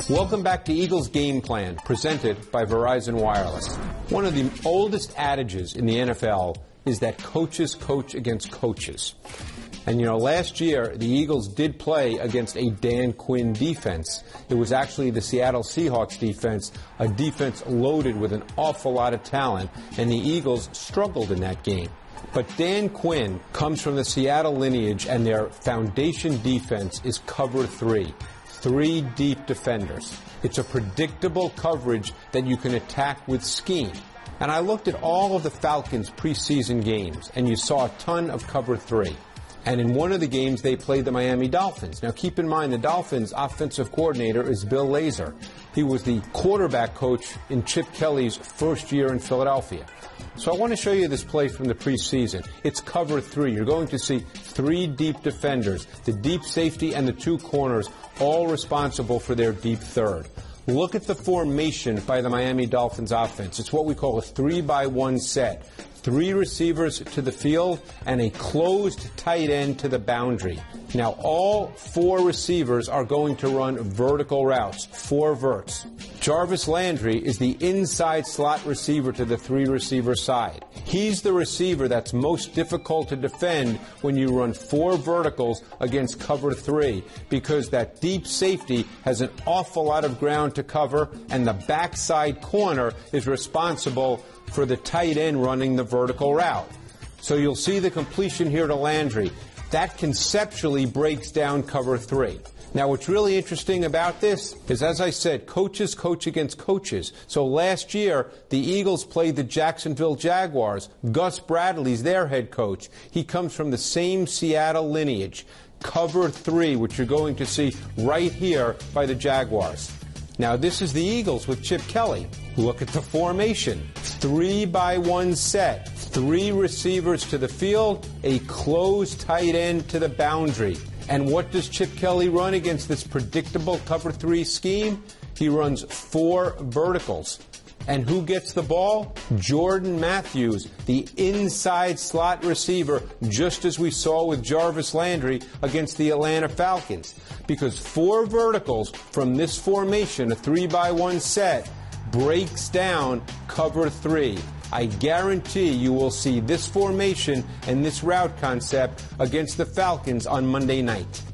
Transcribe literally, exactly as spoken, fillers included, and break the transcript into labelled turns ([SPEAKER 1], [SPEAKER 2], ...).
[SPEAKER 1] Welcome back to Eagles Game Plan, presented by Verizon Wireless. One of the oldest adages in the N F L is that coaches coach against coaches. And, you know, last year, the Eagles did play against a Dan Quinn defense. It was actually the Seattle Seahawks defense, a defense loaded with an awful lot of talent, and the Eagles struggled in that game. But Dan Quinn comes from the Seattle lineage, and their foundation defense is cover three. Three deep defenders. It's a predictable coverage that you can attack with scheme. And I looked at all of the Falcons' preseason games, and you saw a ton of cover three. And in one of the games, they played the Miami Dolphins. Now, keep in mind, the Dolphins' offensive coordinator is Bill Lazor. He was the quarterback coach in Chip Kelly's first year in Philadelphia. So I want to show you this play from the preseason. It's cover three. You're going to see three deep defenders, the deep safety and the two corners, all responsible for their deep third. Look at the formation by the Miami Dolphins offense. It's what we call a three by one set. Three receivers to the field and a closed tight end to the boundary. Now, all four receivers are going to run vertical routes, four verts. Jarvis Landry is the inside slot receiver to the three receiver side. He's the receiver that's most difficult to defend when you run four verticals against cover three, because that deep safety has an awful lot of ground to cover, and the backside corner is responsible for the tight end running the vertical route. So you'll see the completion here to Landry. That conceptually breaks down cover three. Now, what's really interesting about this is, as I said, coaches coach against coaches. So last year, the Eagles played the Jacksonville Jaguars. Gus Bradley's their head coach. He comes from the same Seattle lineage. Cover three, which you're going to see right here by the Jaguars. Now, this is the Eagles with Chip Kelly. Look at the formation. Three by one set. Three receivers to the field, a closed tight end to the boundary. And what does Chip Kelly run against this predictable cover three scheme? He runs four verticals. And who gets the ball? Jordan Matthews, the inside slot receiver, just as we saw with Jarvis Landry against the Atlanta Falcons. Because four verticals from this formation, a three by one set, breaks down cover three. I guarantee you will see this formation and this route concept against the Falcons on Monday night.